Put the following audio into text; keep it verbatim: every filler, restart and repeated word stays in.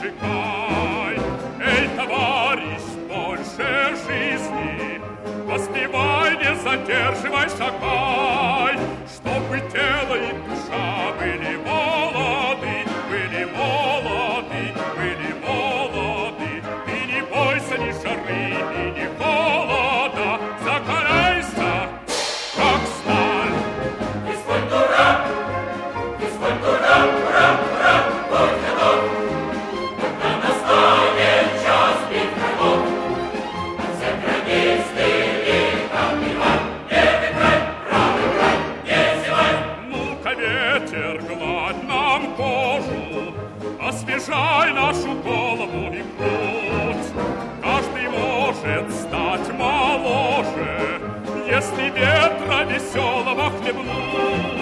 зажигай. Эй, товарищ, больше жизни, воспевай, не задерживай, шагай, чтобы тело и душа были молоды, были молоды, были молоды. Ты не бойся ни жары, и ни холода, закаляйся, как сталь. Физкультура, физкультура, ура, ура, будь готов. Когда настанет час битвы бог, все градисты и камневай, левый край, правый край, не зевай. Ну-ка, ветер, гладь нам кожу, освежай нашу голову и грудь. Каждый может стать моложе, если ветра веселого хлебнуть.